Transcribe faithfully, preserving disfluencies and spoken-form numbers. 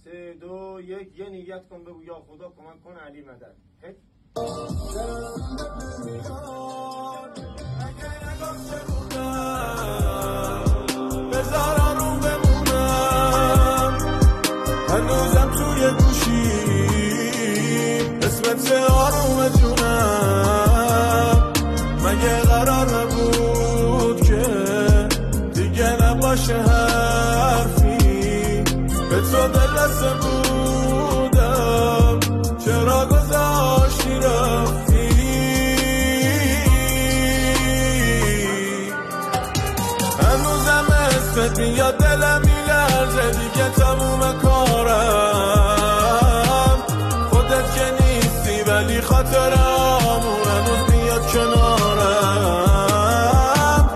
سه دو یک یه نیت کن بگو یا خدا کمک کن علی مدد. بذارم رو بمونم هنوزم توی گوشیم اسمت آروم جونم مگه قرار نبود که دیگه نباشه حرفی به تو دلسته بودم چرا گذاشتی رفتی هنوزم اسمت میاد دلم